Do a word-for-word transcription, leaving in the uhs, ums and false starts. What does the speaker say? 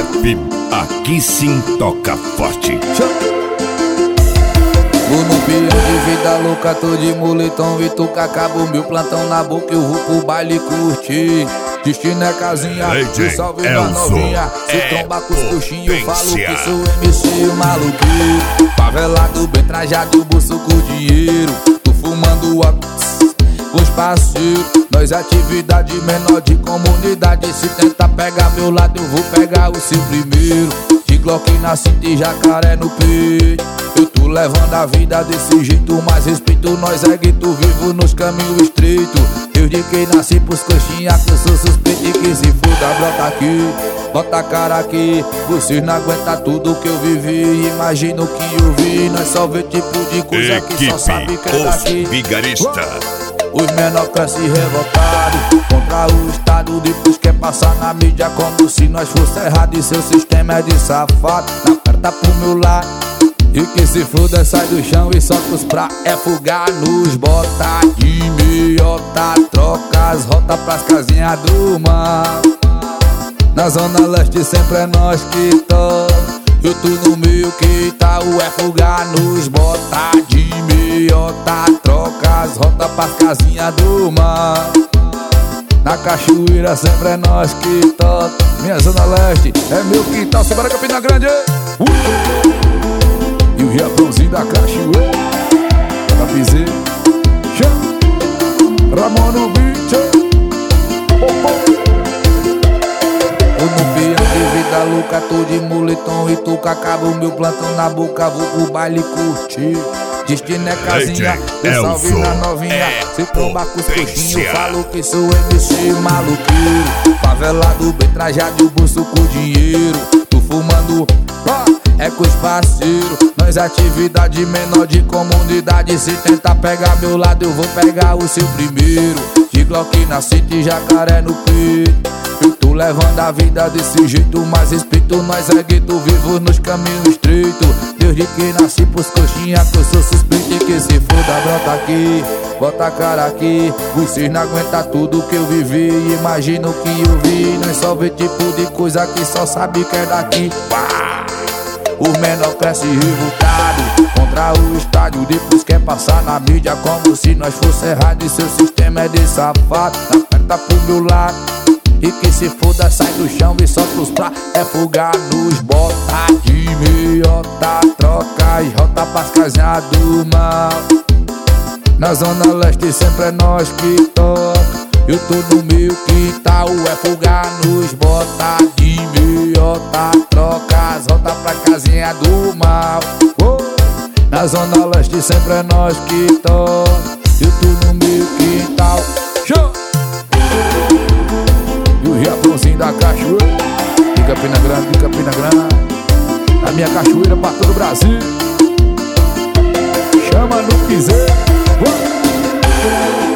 Rap, aqui sim toca forte. Vou num peão de vida louca, tô de moletom e tu acabo meu plantão na boca, eu vou pro baile curtir. Destino é casinha, se salve na novinha. Se tromba com os coxinhos, eu falo que sou M C o maluqueiro. Favelado, bem trajado, bolso com dinheiro. Tô fumando óculos com os parceiros. Nós atividade menor de comunidade. Se tentar pegar meu lado, eu vou pegar o seu primeiro. De Glock na cinta e jacaré no peito. Eu tô levando a vida desse jeito, mas respeito nós é gueto vivo nos caminhos estreitos. Eu de quem nasci pros coxinha, que eu sou suspeito e que se foda, brota aqui, bota a cara aqui. Vocês não aguentam tudo que eu vivi, imagina o que eu vi. Nós só vê tipo de coisa Equipe, que só sabe que é daqui. Vigarista. Os menor crescem revoltados contra o Estado, depois quer passar na mídia como se nós fosse errado. E seu sistema é de safado, na perna pro meu lado. E que se foda, sai do chão e solta os pra é fugar nos bota de meiota, troca as rotas pras casinhas do mal. Na zona leste sempre é nós que toca. Eu tô no meio que tá o é fugar nos bota de meiota, troca as rotas pras casinhas do mal. Na cachoeira sempre é nós que toca. Minha zona leste é meu quintal, se bora Campina Grande. uh! E o Japãozinho da cachoeira, da piseira, Ramon no beat. Eu no peão de vida louca, tô de moletom e tô com acabo o meu plantão na boca, vou pro baile curtir. Destino é casinha, eu salve na novinha. É se tromba com os coxinhos, falo que sou M C maluqueiro. Favelado, bem trajado, o bolso com dinheiro. Tô fumando, ó, é com os parceiros. Nós atividade menor de comunidade. Se tentar pegar meu lado, eu vou pegar o seu primeiro. De Glock na cinta e jacaré no peito. Eu tô levando a vida desse jeito, mas respeito nós é gueto vivo nos caminhos estreitos. Desde que nasci pros coxinha, que eu sou suspeito e que se foda, brota aqui, bota a cara aqui. Vocês não aguentam tudo que eu vivi, imagina o que eu vi. Nós só vê tipo de coisa que só sabe que é daqui. Pá! Os menor crescem revoltados contra o estádio, depois quer passar na mídia como se nós fosse errado. E seu sistema é de safado, na perna pro meu lado. E que se foda, sai do chão e solta os pra é fugar nos bota de meiota, troca as rotas pras casinhas do mal. Na zona leste sempre é nós que toca. Eu tô no meio que tal, é fugar nos bota de meiota, troca as rotas pra casinha do mal. oh. Na zona leste sempre é nós que toca. Eu tô no meio que tal, show! E o Japãozinho da cachoeira, de Campina Grande, de Campina Grande. A minha cachoeira pra todo o Brasil. Chama no quiser.